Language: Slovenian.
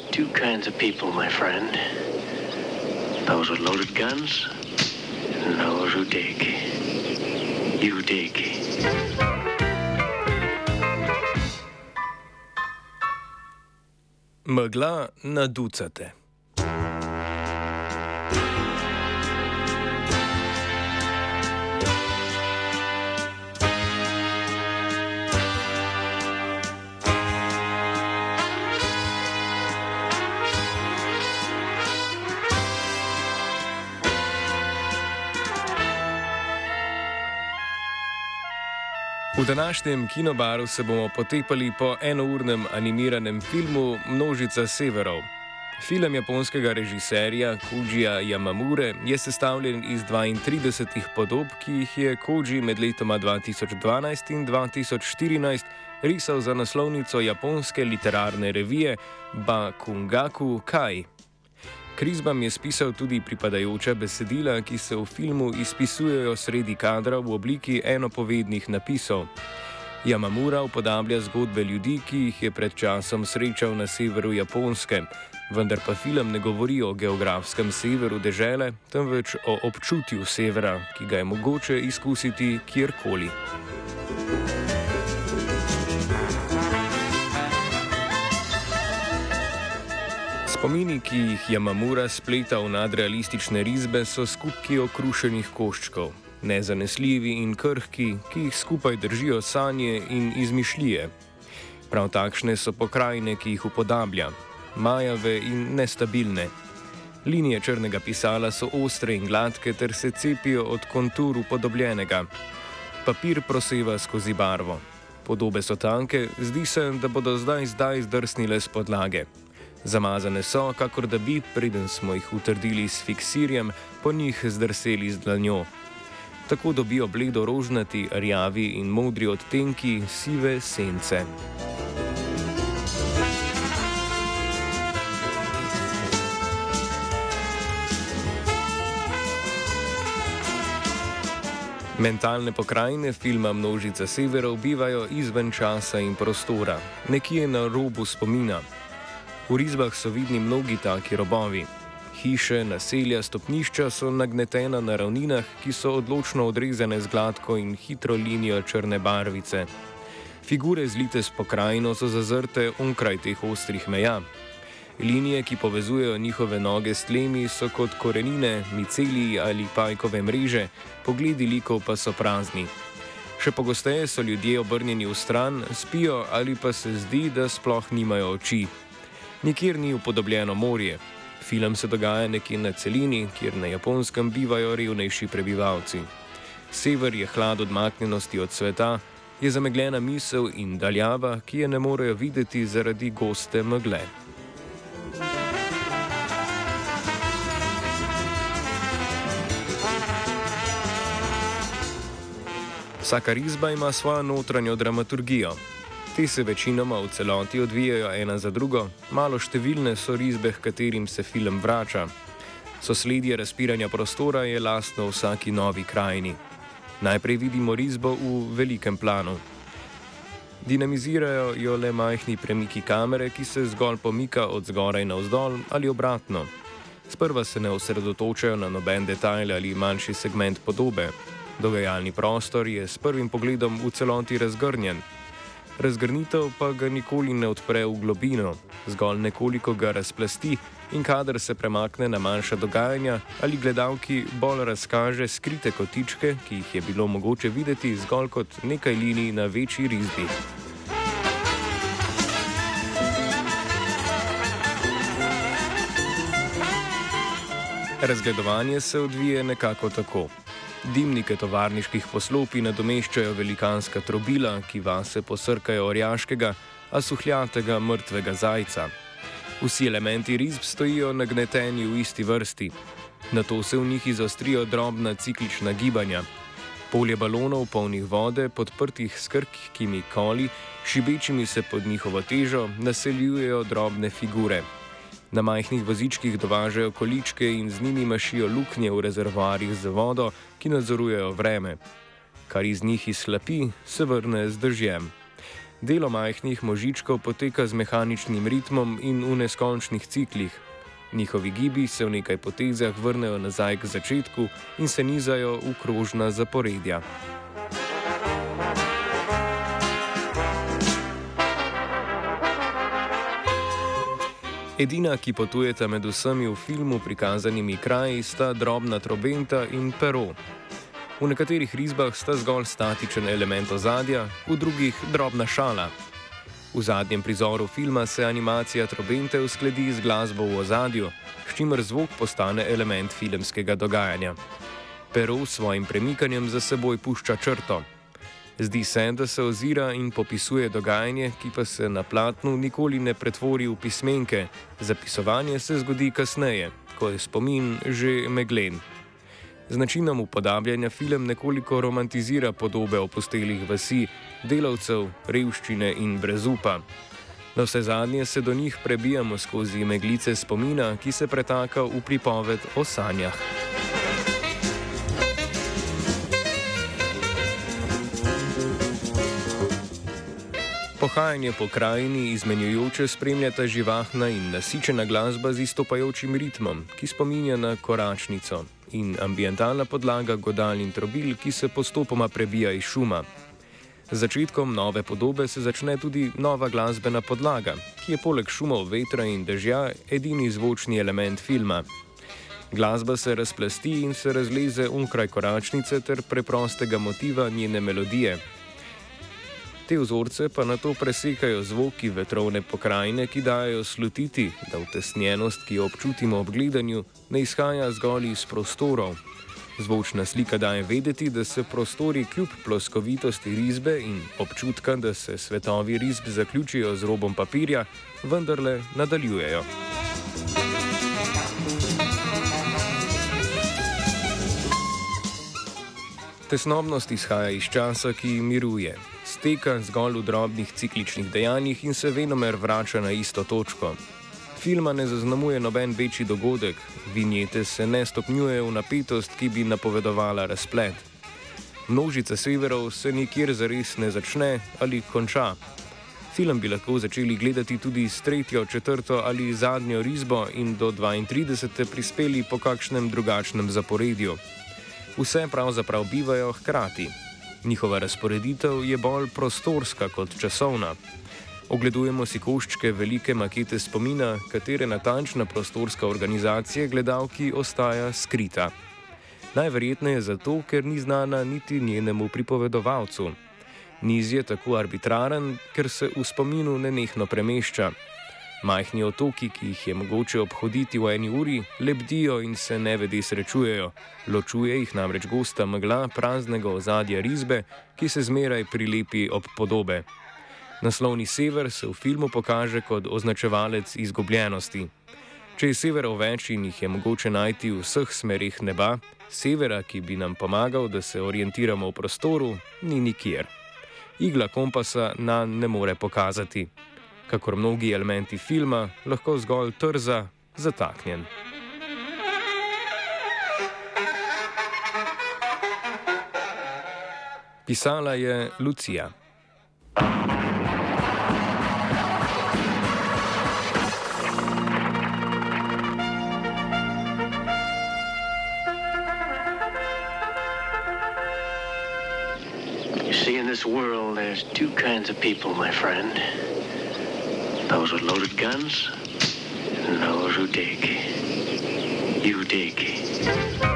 two kinds of people, my friend. Those with loaded guns and those who dig. You dig. Megla na ducate. V današnjem kinobaru se bomo potepali po enournem animiranem filmu Množica severov. Film japonskega režiserja Kojija Yamamure je sestavljen iz 32 podob, ki jih je Koji med letoma 2012 in 2014 risal za naslovnico japonske literarne revije Bakungaku Kai. Krizbam je spisal tudi pripadajoča besedila, ki se v filmu izpisujejo sredi kadra v obliki enopovednih napisov. Yamamura upodablja zgodbe ljudi, ki jih je pred časom srečal na severu Japonske, vendar pa film ne govori o geografskem severu dežele, temveč o občutju severa, ki ga je mogoče izkusiti kjerkoli. Spomini, ki jih Yamamura spleta v nadrealistične risbe, so skupki okrušenih koščkov, nezanesljivi in krhki, ki jih skupaj držijo sanje in izmišljije. Prav takšne so pokrajine, ki jih upodablja, majave in nestabilne. Linije črnega pisala so ostre in gladke ter se cepijo od kontur upodobljenega. Papir proseva skozi barvo. Podobe so tanke, zdi se, da bodo zdaj zdrsnile s podlage. Zamazane so, kakor da bi, preden smo jih utrdili s fiksirjem, po njih zdrseli z dlanjo. Tako dobijo bledo rožnati, rjavi in modri odtenki sive sence. Mentalne pokrajine filma Množica severov bivajo izven časa in prostora, nekje na robu spomina. V risbah so vidni mnogi taki robovi. Hiše, naselja, stopnišča so nagnetena na ravninah, ki so odločno odrezane z gladko in hitro linijo črne barvice. Figure zlite s pokrajino so zazrte onkraj teh ostrih meja. Linije, ki povezujejo njihove noge s tlemi, so kot korenine, miceliji ali pajkove mreže, pogledi likov pa so prazni. Še pogosteje so ljudje obrnjeni v stran, spijo ali pa se zdi, da sploh nimajo oči. Nikjer ni upodobljeno morje. Film se dogaja nekje na celini, kjer na Japonskem bivajo revnejši prebivalci. Sever je hlad odmaknjenosti od sveta, je zamegljena misel in daljava, ki je ne morejo videti zaradi goste megle. Vsaka risba ima svojo notranjo dramaturgijo. Te se večinoma v celoti odvijajo ena za drugo, malo številne so risbe, h katerim se film vrača. Sosledje razpiranja prostora je lastno vsaki novi krajini. Najprej vidimo risbo v velikem planu. Dinamizirajo jo le majhni premiki kamere, ki se zgolj pomika od zgoraj navzdol ali obratno. Sprva se ne osredotočajo na noben detajl ali manjši segment podobe. Dogajalni prostor je s prvim pogledom v celoti razgrnjen. Razgrnitev pa ga nikoli ne odpre v globino, zgolj nekoliko ga razplasti in kadar se premakne na manjša dogajanja ali gledalki bolj razkaže skrite kotičke, ki jih je bilo mogoče videti zgolj kot nekaj linij na večji risbi. Razgledovanje se odvije nekako tako. Dimnike tovarniških poslopij nadomeščajo velikanska trobila, ki vase posrkajo orjaškega, a suhljatega mrtvega zajca. Vsi elementi risb stojijo nagneteni v isti vrsti. Nato se v njih izostrijo drobna ciklična gibanja. Polje balonov polnih vode, podprtih s krhkimi koli, šibečimi se pod njihovo težo, naseljujejo drobne figure. Na majhnih vozičkih dovažajo količke in z njimi mašijo luknje v rezervoarjih za vodo, ki nadzorujejo vreme. Kar iz njih izhlapi, se vrne z dežjem. Delo majhnih možičkov poteka z mehaničnim ritmom in v neskončnih ciklih. Njihovi gibi se v nekaj potezah vrnejo nazaj k začetku in se nizajo v krožna zaporedja. Edina, ki potujeta med vsemi v filmu prikazanimi kraji, sta drobna trobenta in pero. V nekaterih risbah sta zgolj statičen element ozadja, v drugih drobna šala. V zadnjem prizoru filma se animacija trobente uskladi z glasbo v ozadju, s čimer zvok postane element filmskega dogajanja. Pero s svojim premikanjem za seboj pušča črto. Zdi se, da se ozira in popisuje dogajanje, ki pa se na platnu nikoli ne pretvori v pismenke. Zapisovanje se zgodi kasneje, ko je spomin že meglen. Z načinom upodabljanja film nekoliko romantizira podobe opustelih vasi, delavcev, revščine in brezupa. Navsezadnje se do njih prebijamo skozi meglice spomina, ki se pretaka v pripoved o sanjah. Pohajanje po krajini izmenjujoče spremljata živahna in nasičena glasba z izstopajočim ritmom, ki spominja na koračnico, in ambientalna podlaga godal in trobil, ki se postopoma prebija iz šuma. Z začetkom nove podobe se začne tudi nova glasbena podlaga, ki je poleg šumov vetra in dežja edini zvočni element filma. Glasba se razplasti in se razleze onkraj koračnice ter preprostega motiva njene melodije. Te vzorce pa nato presekajo zvoki vetrovne pokrajine, ki dajo slutiti, da utesnjenost, ki jo občutimo ob gledanju, ne izhaja zgolj iz prostorov. Zvočna slika daje vedeti, da se prostori kljub ploskovitosti risbe in občutka, da se svetovi risb zaključijo z robom papirja, vendarle nadaljujejo. Tesnobnost izhaja iz časa, ki miruje. Steka zgolj v drobnih cikličnih dejanjih in se venomer vrača na isto točko. Filma ne zaznamuje noben večji dogodek, vinjete se ne stopnjujejo v napetost, ki bi napovedovala razplet. Množica severov se nikjer zares ne začne ali konča. Film bi lahko začeli gledati tudi s tretjo, četrto ali zadnjo risbo in do 32. prispeli po kakšnem drugačnem zaporedju. Vse pravzaprav bivajo hkrati. Njihova razporeditev je bolj prostorska kot časovna. Ogledujemo si koščke velike makete spomina, katere natančna prostorska organizacija gledalki ostaja skrita. Najverjetneje zato, ker ni znana niti njenemu pripovedovalcu. Niz je tako arbitraren, ker se v spominu nenehno premešča. Majhni otoki, ki jih je mogoče obhoditi v eni uri, lebdijo in se nevede srečujejo. Ločuje jih namreč gosta megla praznega ozadja risbe, ki se zmeraj prilepi ob podobe. Naslovni sever se v filmu pokaže kot označevalec izgubljenosti. Če je severov več in jih je mogoče najti v vseh smerih neba, severa, ki bi nam pomagal, da se orientiramo v prostoru, ni nikjer. Igla kompasa nanj ne more pokazati. Kakor mnogi elementi filma, lahko zgolj trza, zataknjen. Pisala je Lucija. You see, in this world, there's two kinds of people, my friend. Those with loaded guns, and those who dig. You dig.